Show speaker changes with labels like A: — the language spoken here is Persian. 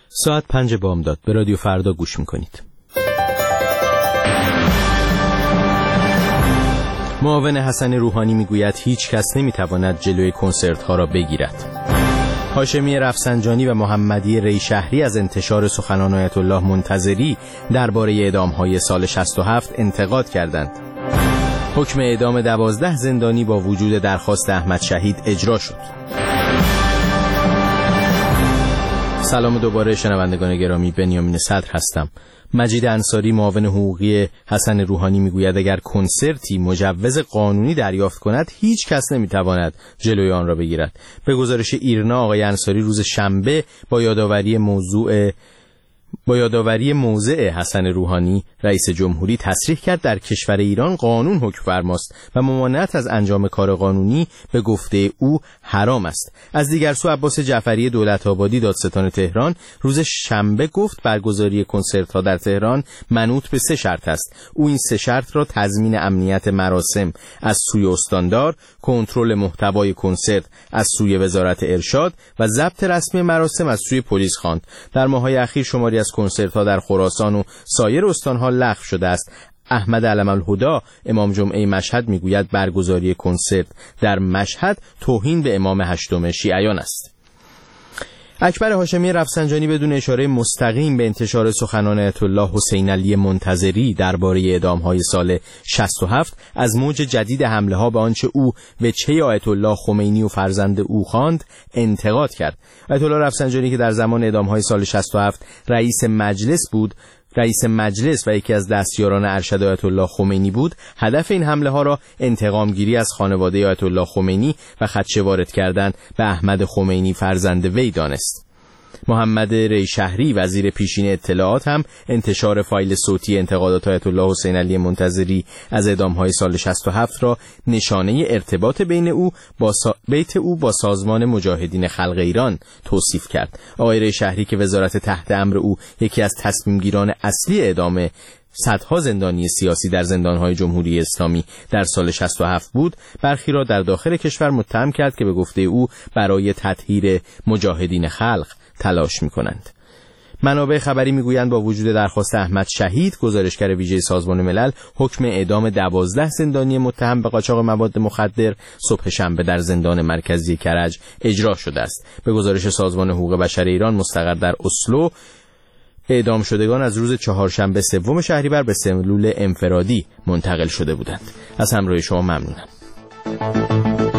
A: ساعت 5 بامداد به رادیو فردا گوش میکنید. معاون حسن روحانی میگوید هیچ کس نمیتواند جلوی کنسرت ها را بگیرد. هاشمی رفسنجانی و محمدی ریشهری از انتشار سخنان آیت الله منتظری درباره اعدام‌های سال 67 انتقاد کردند. حکم اعدام 12 زندانی با وجود درخواست احمد شهید اجرا شد. سلام دوباره شنوندگان گرامی، بنیامین صدر هستم. مجید انصاری معاون حقوقی حسن روحانی میگوید اگر کنسرتی مجوز قانونی دریافت کند هیچ کس نمیتواند جلوی آن را بگیرد. به گزارش ایرنا آقای انصاری روز شنبه با یادآوری موضع حسن روحانی رئیس جمهوری تصریح کرد در کشور ایران قانون حکم فرماست و ممانعت از انجام کار قانونی به گفته او حرام است. از دیگر سو عباس جعفری دولت‌آبادی دادستان تهران روز شنبه گفت برگزاری کنسرت‌ها در تهران منوط به 3 شرط است. او این 3 شرط را تضمین امنیت مراسم از سوی استاندار، کنترل محتوای کنسرت از سوی وزارت ارشاد و ضبط رسمی مراسم از سوی پلیس خواند. در ماه‌های اخیر شماری از کنسرت‌ها در خراسان و سایر استان‌ها لغو شده است. احمد علم الهدی امام جمعه مشهد میگوید برگزاری کنسرت در مشهد توهین به امام 8 شیعیان است. اکبر هاشمی رفسنجانی بدون اشاره مستقیم به انتشار سخنان آیت الله حسین علی منتظری درباره اعدام‌های سال 67 از موج جدید حمله‌ها به آنچه او وجهه آیت الله خمینی و فرزند او خواند انتقاد کرد. آیت الله رفسنجانی که در زمان اعدام‌های سال 67 رئیس مجلس و یکی از دستیاران ارشد آیت الله خمینی بود، هدف این حمله ها را انتقام گیری از خانواده آیت الله خمینی و خدشه وارد کردن به احمد خمینی فرزند وی دانست. محمد ریشهری وزیر پیشین اطلاعات هم انتشار فایل صوتی انتقادات آیت الله حسین علی منتظری از اعدام‌های سال 67 را نشانه ارتباط بیت او با سازمان مجاهدین خلق ایران توصیف کرد. آقای ریشهری که وزارت تحت امر او یکی از تصمیمگیران اصلی اعدام صدها زندانی سیاسی در زندان‌های جمهوری اسلامی در سال 67 بود، برخی را در داخل کشور متهم کرد که به گفته او برای تطهیر مجاهدین خلق تلاش می‌کنند. منابع خبری میگویند با وجود درخواست احمد شهید، گزارشگر ویژه سازمان ملل، حکم اعدام 12 زندانی متهم به قاچاق مواد مخدر صبح شنبه در زندان مرکزی کرج اجرا شده است. به گزارش سازمان حقوق بشر ایران مستقر در اسلو، اعدام شدگان از روز چهارشنبه 3 شهریور به سلول انفرادی منتقل شده بودند. از همراهی شما ممنونم.